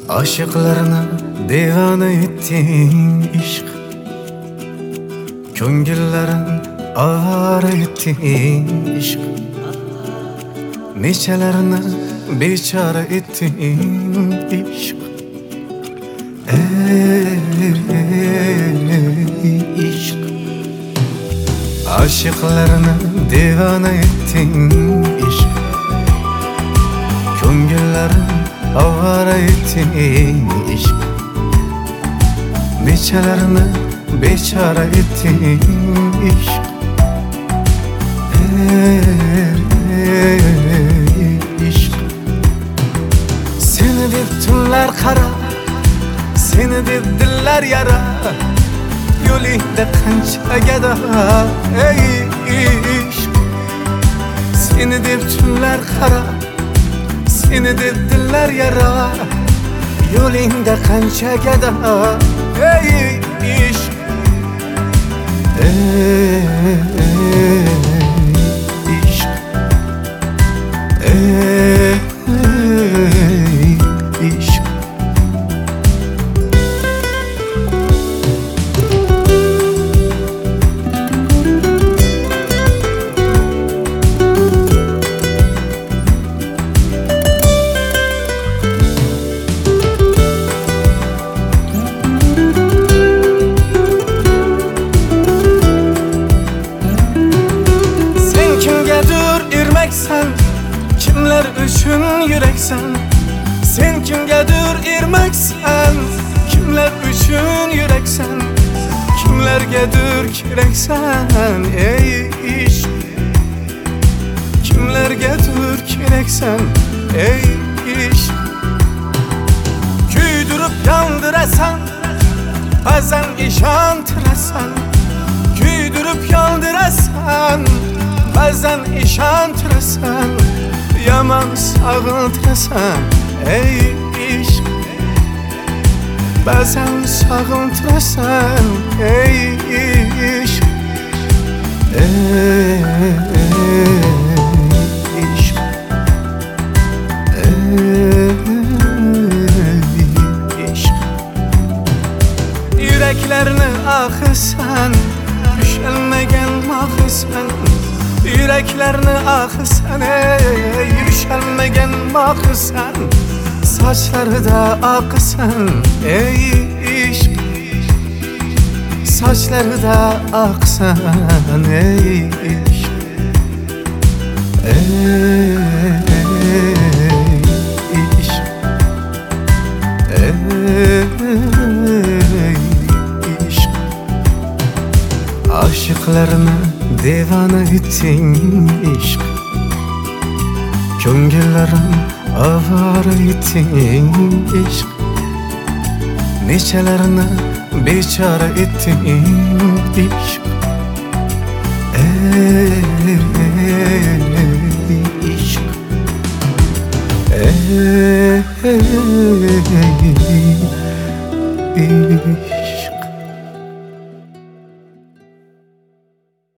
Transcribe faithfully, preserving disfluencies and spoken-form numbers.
Aşıklarını divane ettin ishq, ko'ngillarin avara ettin ishq, nechalarini bechora ettin ishq. Ey ishq, aşıklarını divane ettin ishq, ko'ngillarin avara ettin ishq, nechalarini bechora ettin ishq. Ey ishq, seni deb tunlar qara, seni deb dillar yara, yo'lingda qancha gado. Ey ishq, seni deb tunlar qara, seni deb dillar yara, yo'lingda qancha gado. Ey ishq, ey ishq, ey ishq. Kimler üçün yüreksen, sen kimgadir ermaksan, kimler üçün yüreksen, kimlergedir kereksen. Ey ishq, kimlergedir kereksen. Ey ishq, kuydirib yondırasan, bazen ishontırasan, kuydirib yondırasan, bazen ishontırasan, yaman sağıntırasan. Ey ishq, bazen sağıntırasan. Ey ishq, ey ishq, ey ishq. Yüreklerini akısan, düşelmegen mahısan, yüreklerini akısan. Ey düşelmegen mahısan, saçları da akısan. Ey ishq, saçları da aksan. Ey ishq, ey ishq, ey ishq. Aşıklarını divane ettin ishq, ko'ngillarin avara ettin ishq, nechalarini bechora ettin ishq. Ey ishq, ey ishq.